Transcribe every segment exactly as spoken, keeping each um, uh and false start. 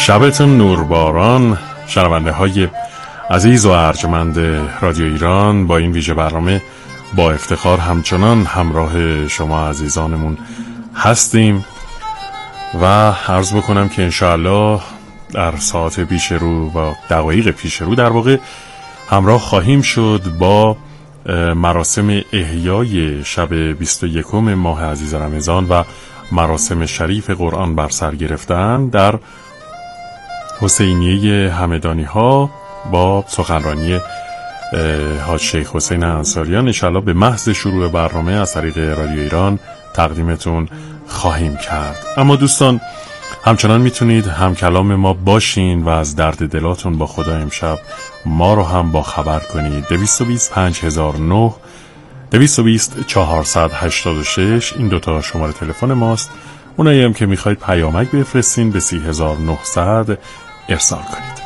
شبتون نورباران شنونده های عزیز و ارجمند رادیو ایران. با این ویژه برنامه با افتخار همچنان همراه شما عزیزانمون هستیم و عرض بکنم که انشاءالله در ساعت پیش رو و دقایق پیش رو در واقع همراه خواهیم شد با مراسم احیای شب بیست و یکم ماه عزیز رمضان و مراسم شریف قرآن بر سر گرفتن در حسینیه همدانی ها با سخنرانی حاج شیخ حسین انصاریان. انشاءالله به محض شروع برنامه از طریق رادیو ایران تقدیمتون خواهیم کرد. اما دوستان همچنان میتونید هم کلام ما باشین و از درد دلاتون با خدا امشب ما رو هم با خبر کنید. دویست و بیست پنج هزار و نه دویست و بیست چهارصد و هشتاد و شش این دوتا شماره تلفن ماست. اونایی هم که میخواید پیامک بفرستین به سی هزار و نهصد ارسال کنید.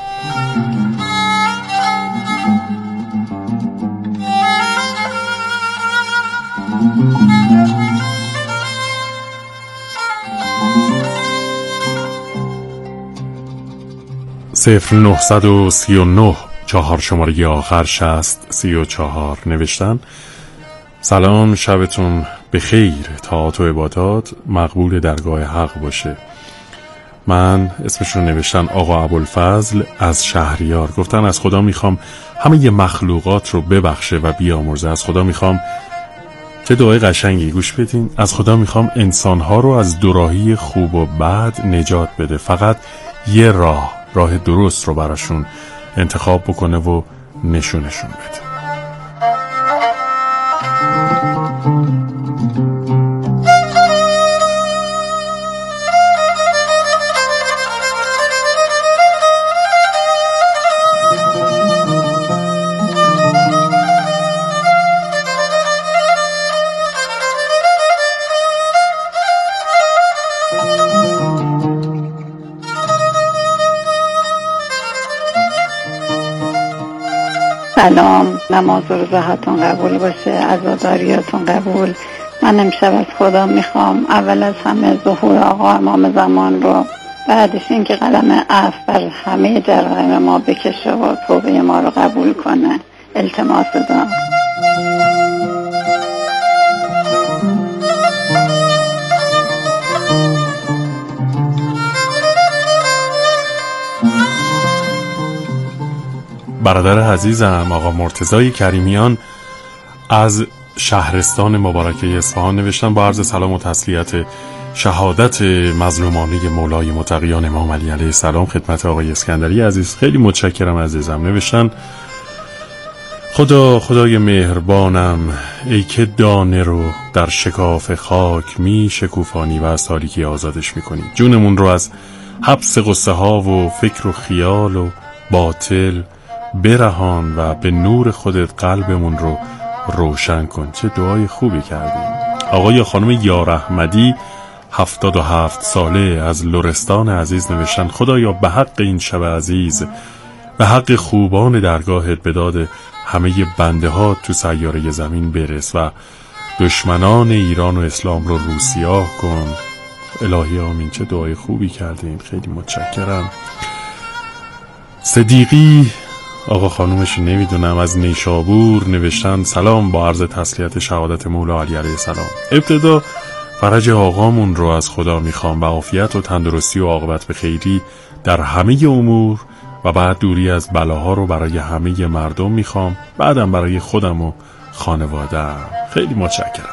صفر نهصد و سی و نه چهار شماره آخر شصت سی و چهار نوشتن: سلام، شبتون بخیر، طاعات و عبادات مقبول درگاه حق باشه. من اسمشون نوشتن آقا ابوالفضل از شهریار. گفتن از خدا میخوام همه ی مخلوقات رو ببخشه و بیامرزه. از خدا میخوام، چه دعای قشنگی، گوش بدین، از خدا میخوام انسانها رو از دوراهی خوب و بد نجات بده. فقط یه راه راه درست رو براشون انتخاب بکنه و نشونشون بده. سلام، نماز و روزهاتون قبول باشه، عزاداریاتون قبول. من امشب از خدا میخوام اول از همه ظهور آقا امام زمان رو، بعدش این که قلم عفو بر همه جرایم ما بکشه و توبه ما رو قبول کنه. التماس دارم. برادر عزیزم آقا مرتضی کریمیان از شهرستان مبارکه اصفهان نوشتن: با عرض سلام و تسلیت شهادت مظلومانه مولای متقیان امام علی علیه السلام خدمت آقای اسکندری عزیز. خیلی متشکرم عزیزم. نوشتن: خدا خدای مهربانم، ای که دانه رو در شکاف خاک می شکوفانی و از تاریکی آزادش میکنی. جونمون رو از حبس قصه ها و فکر و خیال و باطل برهان و به نور خودت قلبمون رو روشن کن. چه دعای خوبی کردیم. آقای یا خانم یار احمدی هفتاد و هفت ساله از لرستان عزیز نوشتن: خدایا به حق این شب عزیز، به حق خوبان درگاهت به داد همه بنده ها تو سیاره زمین برس و دشمنان ایران و اسلام رو روسیاه کن. الهی آمین. چه دعای خوبی کردیم. خیلی متشکرم. صدیقی آقا خانومش نمیدونم از نیشابور نوشتن: سلام، با عرض تسلیت شهادت مولا علی علیه السلام. ابتدا فرج آقامون رو از خدا میخوام و عافیت و تندرستی و عاقبت به خیری در همه امور و بعد دوری از بلاها رو برای همه مردم میخوام، بعدم برای خودم و خانواده‌ام. خیلی متشکرم.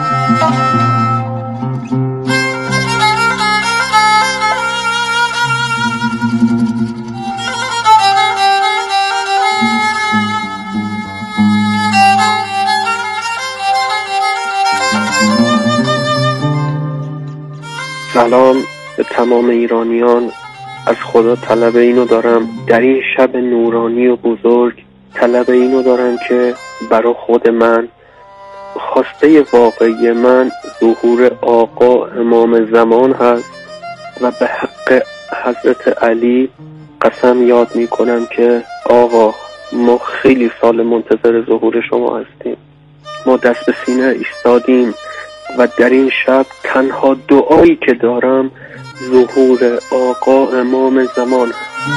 سلام به تمام ایرانیان. از خدا طلب اینو دارم در این شب نورانی و بزرگ، طلب اینو دارم که برای خود من، خواسته واقعی من ظهور آقا امام زمان هست و به حق حضرت علی قسم یاد می کنم که آقا ما خیلی سال منتظر ظهور شما هستیم. ما دست به سینه ایستادیم و در این شب تنها دعایی که دارم ظهور آقا امام زمان هست.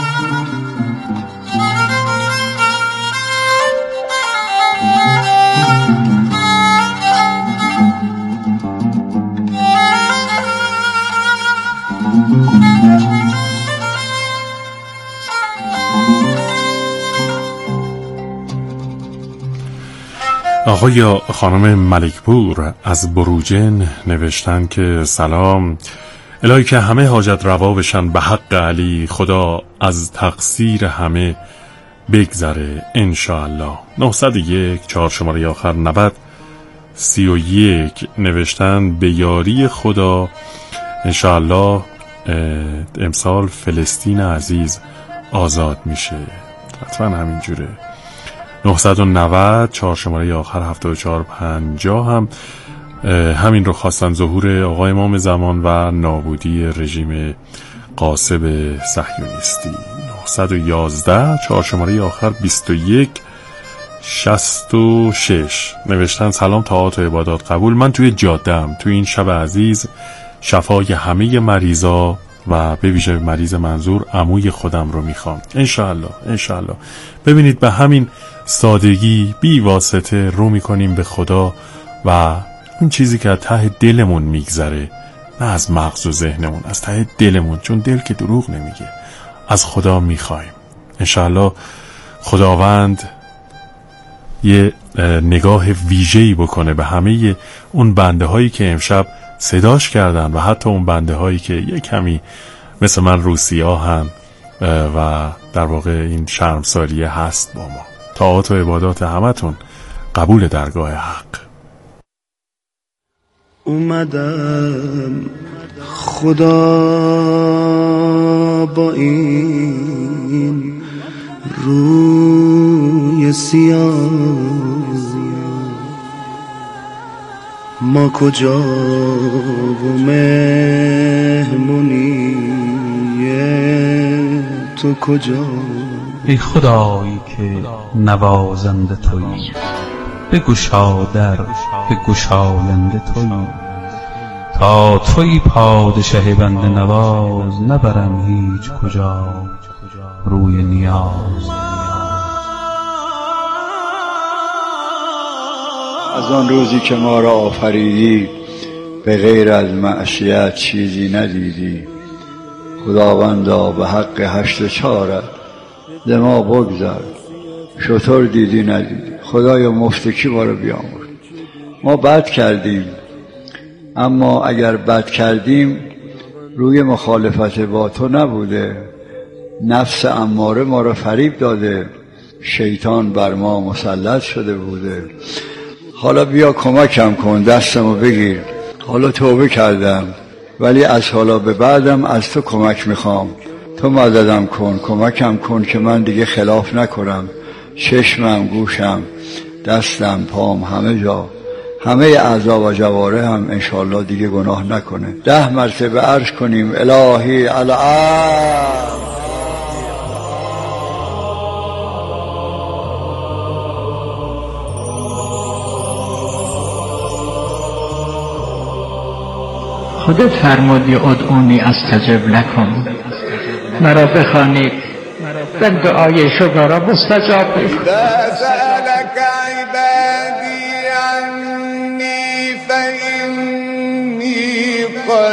آقای یا خانم ملکپور از بروجن نوشتن که سلام، الهی که همه حاجت روا بشن به حق علی، خدا از تقصیر همه بگذره انشاءالله. نهصد و یک چهار شماره آخر نود سی و یک نوشتن به یاری خدا انشاءالله امسال فلسطین عزیز آزاد میشه. حتما همین جوره. نهصد و نود چهار شماره آخر هفتاد و چهار پنجاه هم همین رو خواستن، ظهور آقای امام زمان و نابودی رژیم غاصب صهیونیستی. نهصد و یازده چهار شماره آخر بیست و یک شصت و شش نوشتن سلام، طاعات و عبادات قبول. من توی جاده‌ام توی این شب عزیز شفای همه مریضا و به ویژه مریض منظور عموی خودم رو میخوام انشاءالله انشاءالله. ببینید به همین سادگی بی واسطه رو میکنیم به خدا و اون چیزی که از ته دلمون میگذره، نه از مغز و ذهنمون، از ته دلمون، چون دل که دروغ نمیگه، از خدا میخوایم انشاءالله. خداوند یه نگاه ویژه‌ای بکنه به همه اون بنده هایی که امشب صداش کردن و حتی اون بنده هایی که یه کمی مثل من روسیا هم و در واقع این شرمساریه هست با ما. طاعات و عبادات همتون قبول درگاه حق. اومدم خدا با این روی سیاه، ما کجا و مهمونی تو کجا؟ ای خدایی که نوازنده تویی، بگشا در که گشاینده تویی، تا تویی پادشه بنده نواز، نبرم هیچ کجا روی نیاز. از آن روزی که ما را آفریدی به غیر از معصیت چیزی ندیدی، خداوندا به حق هشت چارت ز ما بگذر، شطور دیدی ندیدی. خدایا مفتکی ما رو بیامرز. ما بد کردیم، اما اگر بد کردیم روی مخالفت با تو نبوده، نفس اماره ما رو فریب داده، شیطان بر ما مسلط شده بوده. حالا بیا کمکم کن، دستمو بگیر. حالا توبه کردم، ولی از حالا به بعدم از تو کمک میخوام. تو مددم کن، کمکم کن که من دیگه خلاف نکنم. چشمم، گوشم، دستم، پام، همه جا، همه اعضا و جواره هم انشاءالله دیگه گناه نکنه. ده مرتبه عرض کنیم الهی العالم. خودت فرمودی ادعونی استجب لکم، مرا بخوانید و دعای شما را مستجاب بکنید. سألك عبادی عنی فإنی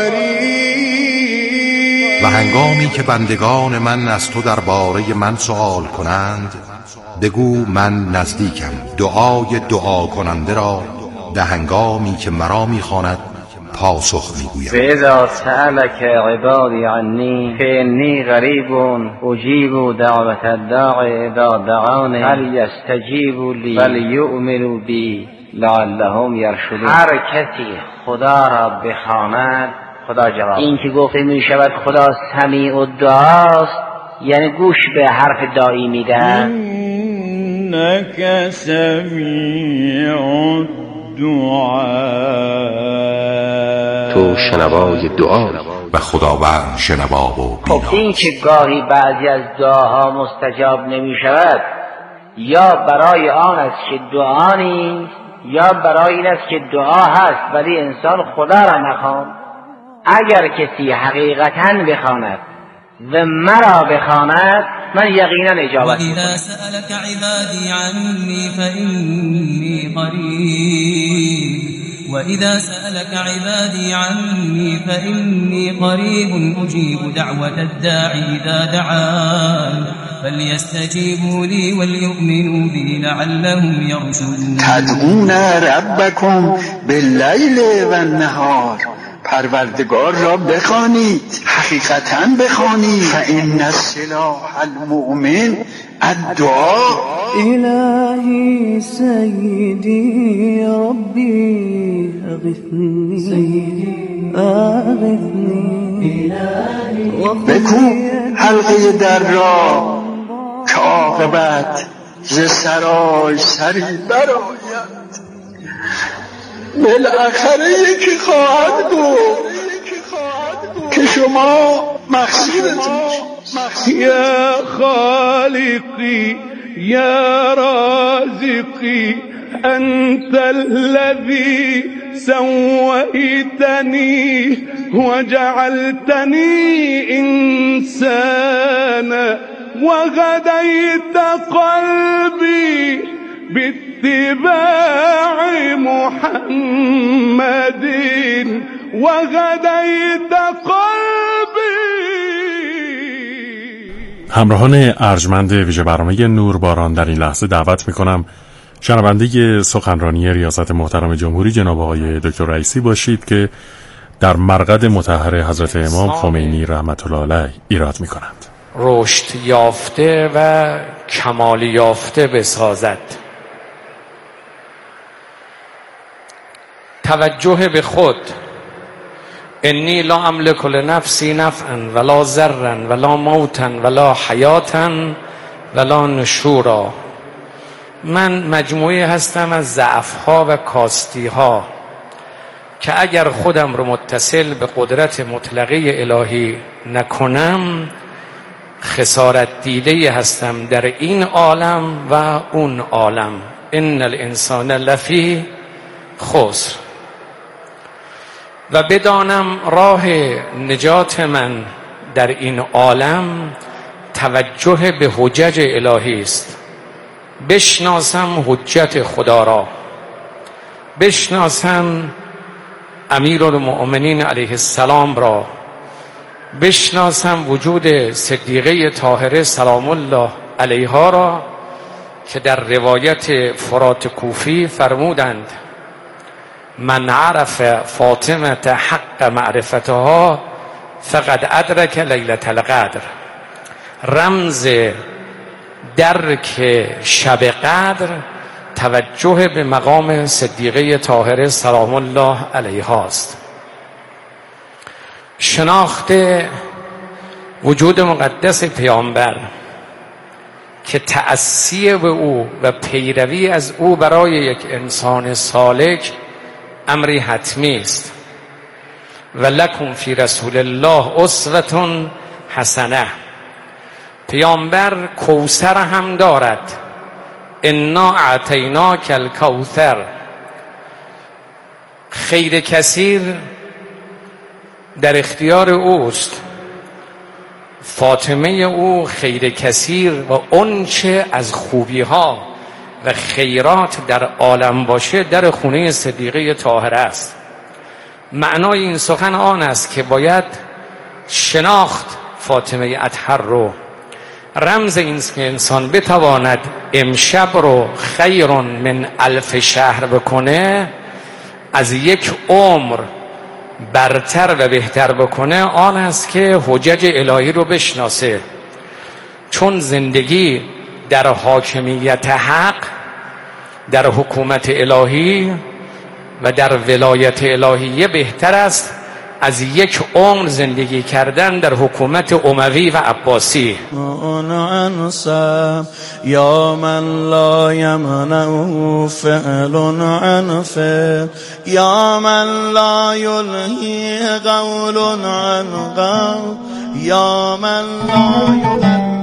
قریب. و هنگامی که بندگان من از تو درباره من سؤال کنند، بگو من نزدیکم، دعای دعا کننده را به هنگامی که مرا میخواند پاسخ میگویم. فاذا سألك عبادی عنی فإنی قریب اجیب دعوت الداعی اذا دعانی فلیستجیبوا لی ولیؤمنوا بی لعلهم یرشدون. هر کسی خدا را بخواند خدا جواب. این که گفته می شود خدا سمیع الدعاست، یعنی گوش به حرف داعی میدن. انک سمیع تو شنوای دعا و خداوند شنوا و بینا. خب این که گاهی بعضی از دعاها مستجاب نمی شود، یا برای آن است که دعا نیست، یا برای این است که دعا هست ولی انسان خدا را نخواند. اگر کسی حقیقتاً بخواند و مرا بخواند من یقینا اجابت میکنم. اذا سألك عبادی عنی فإنی قریب وإذا سألك عبادي عني فإني قريب أجيب دعوة الداعي إذا دعان فليستجيبوا لي وليؤمنوا بي لعلهم يرشدون. تدعون ربكم باللیل و النهار، پروردگار را بخوانید، حقیقتا بخوانید. فإن السلاح المؤمن الدعاء. إلهي سيدي ربي أغثني أغثني. بکو حلقه در را که عاقبت ز سرای سری برآید. بالاخره یکی خواهد بود که شما مقصودتون. یا خالقی یا رازقی انت الذي سويتني وجعلتني انسانا وغديت قلبي باتباع محمد وغديت قلبي. همراهان ارجمند ویژه برنامه نورباران در این لحظه دعوت میکنم شنونده سخنرانی ریاست محترم جمهوری جناب آقای دکتر رئیسی باشید که در مرقد مطهر حضرت امام خمینی رحمت الله علیه ایراد میکنند. رشد یافته و کمال یافته بسازد. توجه به خود. انی لا املک لنفسی نفعا ولا ضرا ولا موتا ولا حیاتا ولا نشورا. من مجموعه هستم از ضعف‌ها و کاستی‌ها که اگر خودم رو متصل به قدرت مطلقه الهی نکنم خسارت دیده هستم در این عالم و اون عالم. ان الانسان لفی خسر. و بدانم راه نجات من در این عالم توجه به حجج الهی است. بشناسم حجت خدا را، بشناسم امیرالمؤمنین علیه السلام را، بشناسم وجود صدیقه طاهره سلام الله علیها را که در روایت فرات کوفی فرمودند من عرف فاطمه حق معرفتها فقد ادرک لیلة القدر. رمز درک شب قدر توجه به مقام صدیقه طاهره سلام الله علیها است. شناخت وجود مقدس پیامبر که تأسی به او و پیروی از او برای یک انسان سالک امری حتمی است. و لکم فی رسول الله اسوة حسنه. پیامبر کوثر هم دارد. انا اعطیناک الکوثر. خیر کثیر در اختیار اوست. فاطمه او خیر کثیر و آنچه از خوبی ها و خیرات در عالم باشه در خونه صدیقه طاهره است. معنای این سخن آن است که باید شناخت فاطمه اطهر رو. رمز این که انسان بتواند امشب رو خیر من الف شهر بکنه، از یک عمر برتر و بهتر بکنه، آن است که حجج الهی رو بشناسه. چون زندگی در حاکمیت حق، در حکومت الهی و در ولایت الهیه بهتر است از یک عمر زندگی کردن در حکومت اموی و عباسی. یا من لا یمنع فعل عن فعل، یا من لا یلهی قول عن قول، یا من لا یغلط.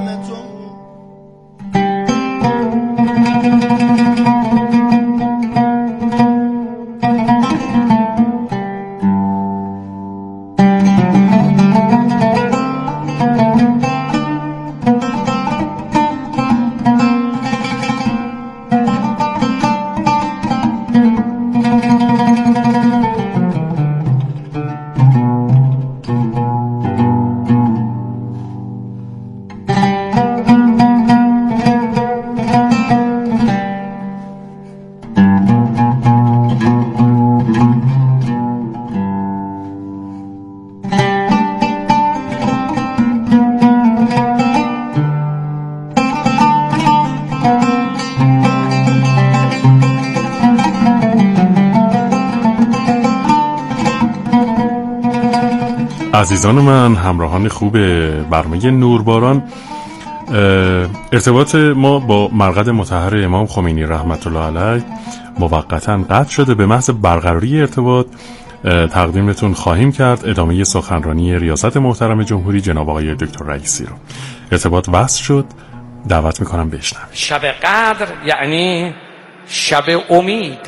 عزیزان من، همراهان خوب برنامه نورباران، ارتباط ما با مرقد مطهر امام خمینی رحمت الله علیه موقتاً قطع شده. به محض برقراری ارتباط تقدیمتون خواهیم کرد ادامه سخنرانی ریاست محترم جمهوری جناب آقای دکتر رئیسی رو. ارتباط وصل شد، دعوت میکنم بشنوید. شب قدر یعنی شب امید.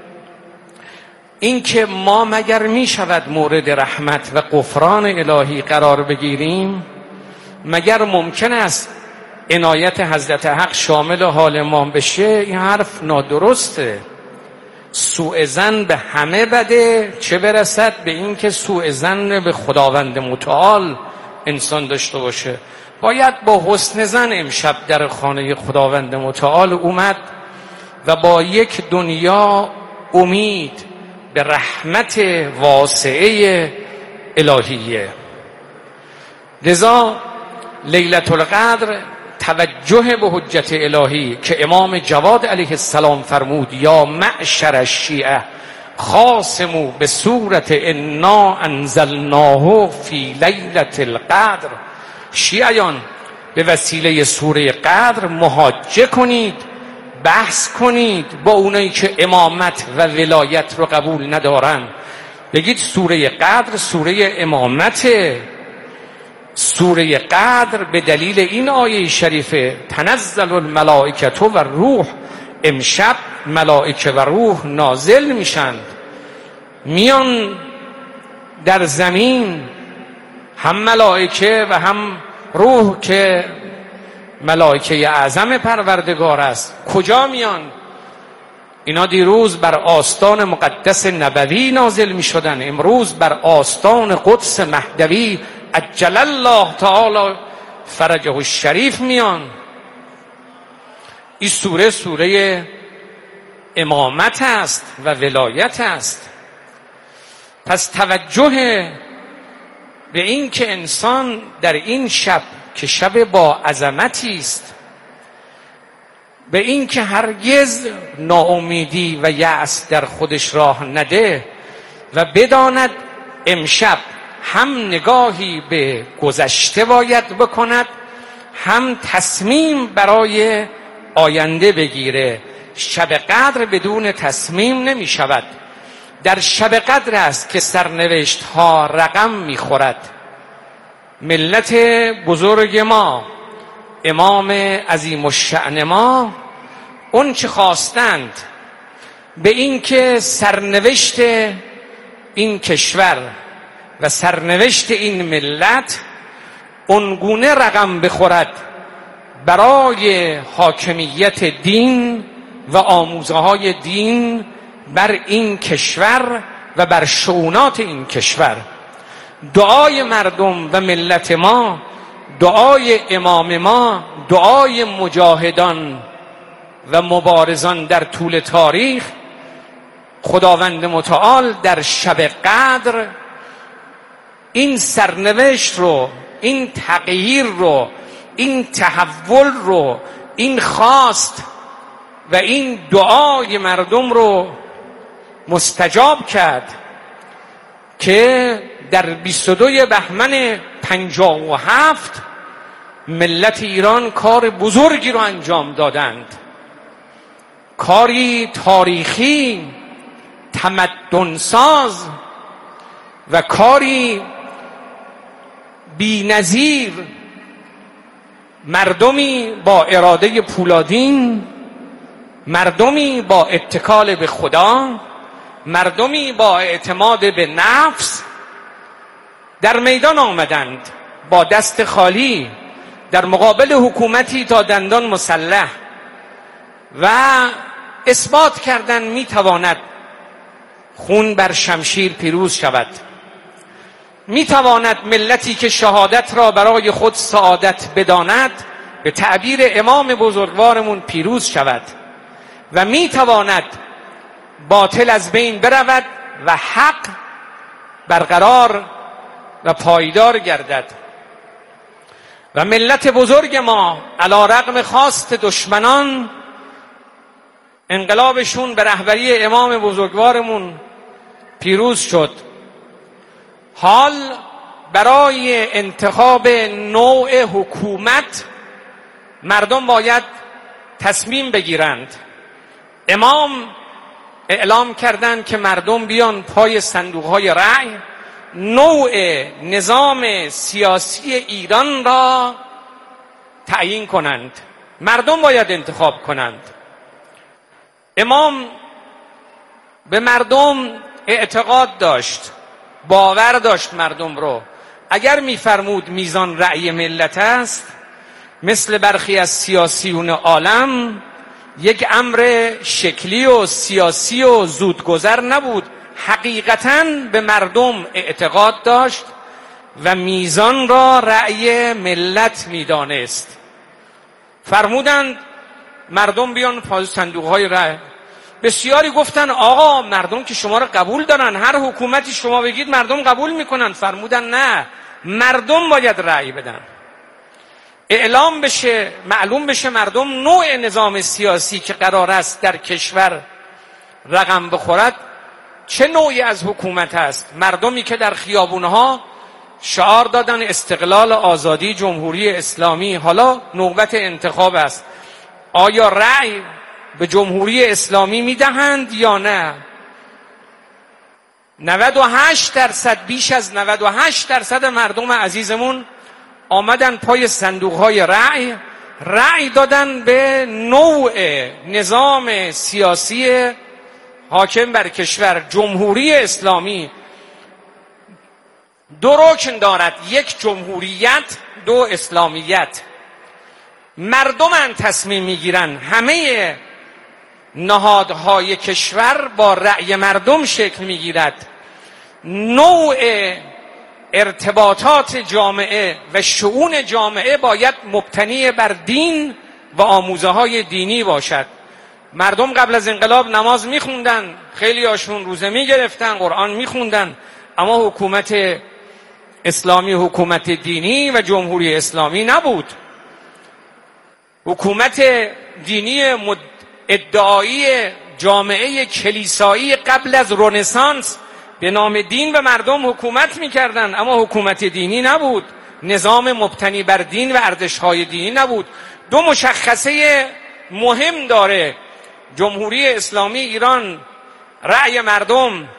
این که ما مگر می شود مورد رحمت و غفران الهی قرار بگیریم؟ مگر ممکن است عنایت حضرت حق شامل حال ما بشه؟ این حرف نادرسته. سوء ظن به همه بده، چه برسد به این که سوء ظن به خداوند متعال انسان داشته باشه. باید با حسن ظن امشب در خانه خداوند متعال اومد و با یک دنیا امید به رحمت واسعه الهیه. لذا لیلة القدر توجه به حجت الهی که امام جواد علیه السلام فرمود یا معشر الشیعه خاصمو به صورت انا انزلناه فی لیلة القدر. شیعیان به وسیله سوره قدر محاجه کنید، بحث کنید با اونایی که امامت و ولایت رو قبول ندارن. بگید سوره قدر سوره امامته. سوره قدر به دلیل این آیه شریفه تنزل الملائکه و روح، امشب ملائکه و روح نازل میشند، میان در زمین، هم ملائکه و هم روح که ملائکه اعظم پروردگار است. کجا میان؟ اینا دیروز بر آستان مقدس نبوی نازل می شدن، امروز بر آستان قدس مهدوی عجل الله تعالی فرجه الشریف میان. این سوره سوره امامت است و ولایت است. پس توجه به این که انسان در این شب که شب با عظمتی است، به این که هرگز ناامیدی و یأس در خودش راه نده و بداند امشب هم نگاهی به گذشته باید بکند، هم تصمیم برای آینده بگیره. شب قدر بدون تصمیم نمی شود. در شب قدر است که سرنوشت ها رقم می خورد. ملت بزرگ ما، امام عظیم الشأن ما، اون چه خواستند به این که سرنوشت این کشور و سرنوشت این ملت اونگونه رقم بخورد برای حاکمیت دین و آموزه های دین بر این کشور و بر شؤونات این کشور. دعای مردم و ملت ما، دعای امام ما، دعای مجاهدان و مبارزان در طول تاریخ، خداوند متعال در شب قدر این سرنوشت رو، این تغییر رو، این تحول رو، این خواست و این دعای مردم رو مستجاب کرد که در بیست و دو بهمن پنجاه و هفت ملت ایران کار بزرگی رو انجام دادند، کاری تاریخی، تمدنساز و کاری بی‌نظیر. مردمی با اراده پولادین، مردمی با اتکال به خدا، مردمی با اعتماد به نفس در میدان آمدند با دست خالی در مقابل حکومتی تا دندان مسلح و اثبات کردند میتواند خون بر شمشیر پیروز شود، میتواند ملتی که شهادت را برای خود سعادت بداند به تعبیر امام بزرگوارمون پیروز شود و میتواند باطل از بین برود و حق برقرار و پایدار گردد. و ملت بزرگ ما علی رغم خواست دشمنان انقلابشون به رهبری امام بزرگوارمون پیروز شد. حال برای انتخاب نوع حکومت مردم باید تصمیم بگیرند. امام اعلام کردند که مردم بیان پای صندوق‌های رأی نوع نظام سیاسی ایران را تعیین کنند. مردم باید انتخاب کنند. امام به مردم اعتقاد داشت، باور داشت مردم رو. اگر میفرمود میزان رأی ملت است، مثل برخی از سیاسیون عالم یک امر شکلی و سیاسی و زودگذر نبود. حقیقتاً به مردم اعتقاد داشت و میزان را رأی ملت میدانست. فرمودند مردم بیان پای صندوق‌های رأی. بسیاری گفتن آقا مردم که شما را قبول دارن، هر حکومتی شما بگید مردم قبول میکنن. فرمودن نه، مردم باید رأی بدن، اعلام بشه، معلوم بشه مردم نوع نظام سیاسی که قرار است در کشور رقم بخورد چه نوعی از حکومت است. مردمی که در خیابونها شعار دادن استقلال، آزادی، جمهوری اسلامی، حالا نوبت انتخاب است. آیا رأی به جمهوری اسلامی میدهند یا نه؟ نود و هشت درصد، بیش از نود و هشت درصد مردم عزیزمون آمدن پای صندوق‌های رأی، رأی دادن به نوع نظام سیاسی حاکم بر کشور. جمهوری اسلامی دو رکن دارد، یک جمهوریت، دو اسلامیت. مردم تصمیم میگیرن. همه نهادهای کشور با رأی مردم شکل میگیرد. نوع ارتباطات جامعه و شؤون جامعه باید مبتنی بر دین و آموزه های دینی باشد. مردم قبل از انقلاب نماز میخوندن، خیلی هاشون روزه میگرفتن، قرآن میخوندن، اما حکومت اسلامی حکومت دینی و جمهوری اسلامی نبود. حکومت دینی مد... ادعایی جامعه کلیسایی قبل از رنسانس به نام دین به مردم حکومت میکردن، اما حکومت دینی نبود، نظام مبتنی بر دین و ارزش‌های دینی نبود. دو مشخصه مهم داره جمهوری اسلامی ایران: رأی مردم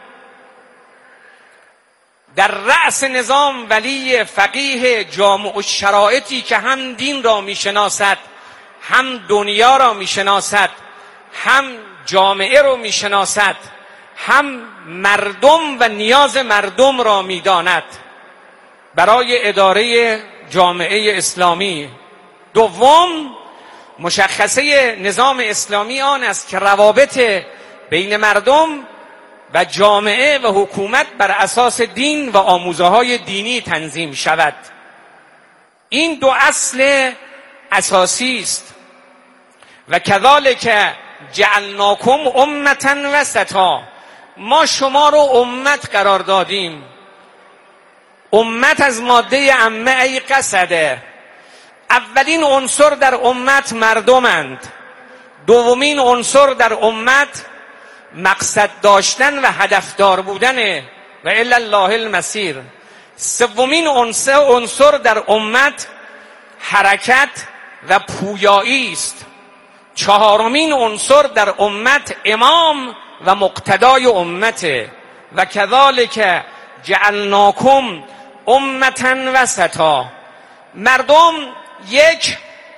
در رأس نظام ولی فقیه جامع الشرایطی که هم دین را میشناسد، هم دنیا را میشناسد، هم جامعه را میشناسد، هم مردم و نیاز مردم را میداند برای اداره جامعه اسلامی. دوم، مشخصه نظام اسلامی آن است که روابط بین مردم و جامعه و حکومت بر اساس دین و آموزه‌های دینی تنظیم شود. این دو اصل اساسی است. و کذالک جعلناکم امة وسطا، ما شما رو امت قرار دادیم. امت از ماده عمه ای قصده. اولین عنصر در امت مردمند، دومین عنصر در امت مقصد داشتن و هدفدار بودن و الی الله المصیر. سومین عنصر در امت حرکت و پویایی است. چهارمین عنصر در امت امام و مقتدای امته. و کذالک جعلناکم امة وسطا. مردم یک،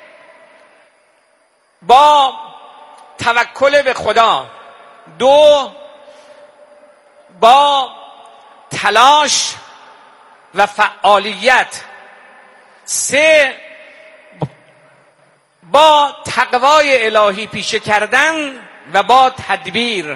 با توکل به خدا، دو، با تلاش و فعالیت، سه، با تقوای الهی پیشه کردن و با تدبیر.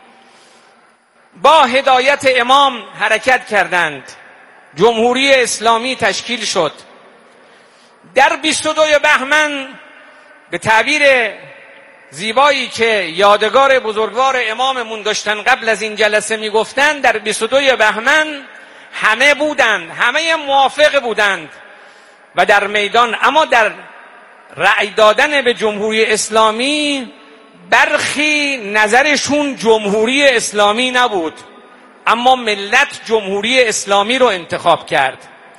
با هدایت امام حرکت کردند، جمهوری اسلامی تشکیل شد. در بیست و دو بهمن به تعبیر زیبایی که یادگار بزرگوار اماممون داشتن قبل از این جلسه میگفتن، در بیست و دو بهمن همه بودند، همه موافق بودند و در میدان. اما در رأی دادن به جمهوری اسلامی برخی نظرشون جمهوری اسلامی نبود، اما ملت جمهوری اسلامی رو انتخاب کرد.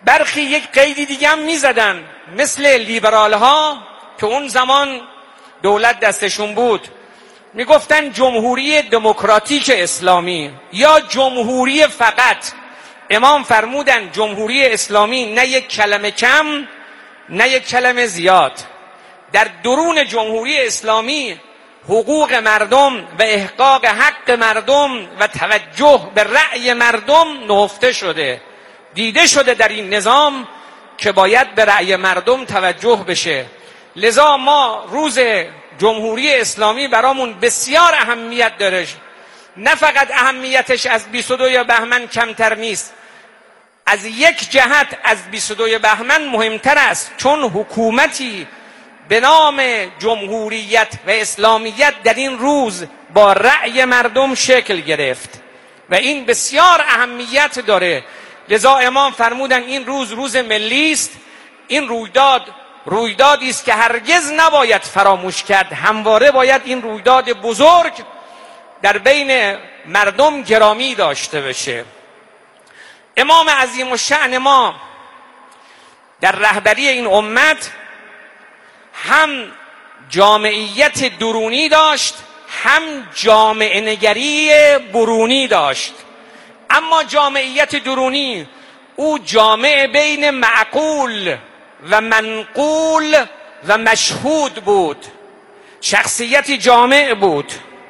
برخی یک قیدی دیگه هم میزدن، مثل لیبرال ها که اون زمان دولت دستشون بود، میگفتن جمهوری دموکراتیک اسلامی یا جمهوری فقط. امام فرمودن جمهوری اسلامی نه یک کلمه کم نه یک کلمه زیاد. در درون جمهوری اسلامی حقوق مردم و احقاق حق مردم و توجه به رأی مردم نهفته شده، دیده شده در این نظام که باید به رأی مردم توجه بشه. لذا ما روز جمهوری اسلامی برامون بسیار اهمیت داره. نه فقط اهمیتش از بیست و دوی بهمن کمتر نیست، از یک جهت از بیست و دوی بهمن مهمتر است، چون حکومتی به نام جمهوریت و اسلامیت در این روز با رأی مردم شکل گرفت و این بسیار اهمیت داره. لذا امام فرمودن این روز روز ملی است. این رویداد رویدادی است که هرگز نباید فراموش کرد. همواره باید این رویداد بزرگ در بین مردم گرامی داشته بشه. امام عظیم الشأن ما در رهبری این امت هم جامعیت درونی داشت، هم جامعه نگری برونی داشت. اما جامعیت درونی او جامعه بین معقول و منقول و مشهود بود، شخصیتی جامع بود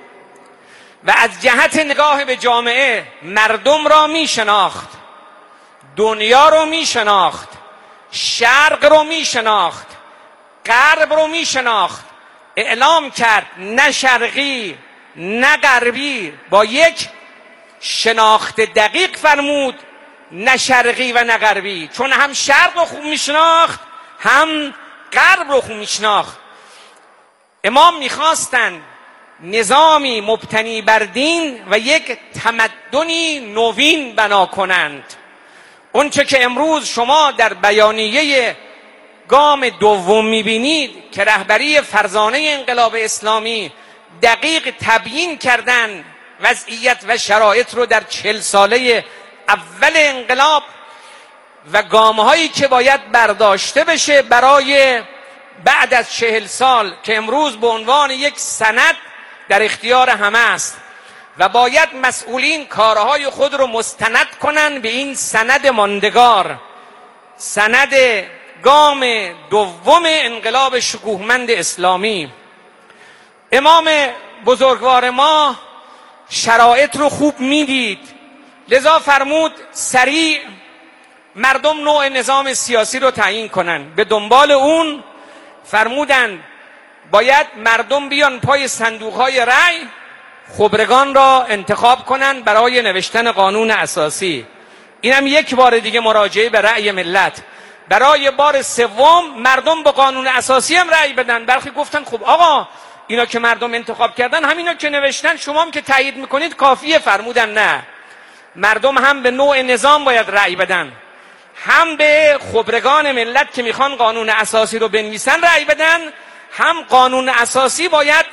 و از جهت نگاه به جامعه مردم را می شناخت، دنیا رو می شناخت، شرق رو می شناخت، غرب رو می شناخت. اعلام کرد نه شرقی نه غربی، با یک شناخت دقیق فرمود نه شرقی و نه غربی، چون هم شرق رو خوب می شناخت هم غرب رو خوب می شناخت. امام می خواستن نظامی مبتنی بر دین و یک تمدنی نوین بنا کنند. اون چه که امروز شما در بیانیه گام دوم میبینید که رهبری فرزانه انقلاب اسلامی دقیق تبیین کردن وضعیت و شرایط رو در چهل ساله اول انقلاب و گامهایی که باید برداشته بشه برای بعد از چهل سال که امروز به عنوان یک سند در اختیار همه است و باید مسئولین کارهای خود رو مستند کنن به این سند ماندگار، سند گام دوم انقلاب شکوهمند اسلامی. امام بزرگوار ما شرایط رو خوب میدید، لذا فرمود سریع مردم نوع نظام سیاسی رو تعیین کنن. به دنبال اون فرمودن باید مردم بیان پای صندوقهای رأی، خبرگان را انتخاب کنن برای نوشتن قانون اساسی. اینم یک بار دیگه مراجعه به رأی ملت. برای بار سوم مردم به قانون اساسی هم رأی بدن. برخی گفتن خب آقا اینا که مردم انتخاب کردن همینا که نوشتن شما هم که تایید میکنید کافیه. فرمودن نه، مردم هم به نوع نظام باید رأی بدن، هم به خبرگان ملت که میخوان قانون اساسی رو بنویسن رأی بدن، هم قانون اساسی باید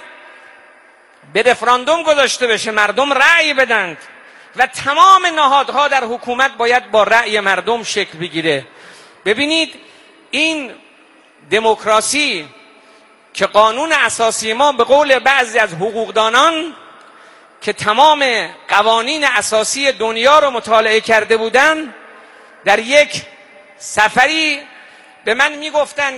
به رفراندوم گذاشته بشه، مردم رأی بدن و تمام نهادها در حکومت باید با رأی مردم شکل بگیره. ببینید این دموکراسی که قانون اساسی ما به قول بعضی از حقوقدانان که تمام قوانین اساسی دنیا رو مطالعه کرده بودن، در یک سفری به من میگفتن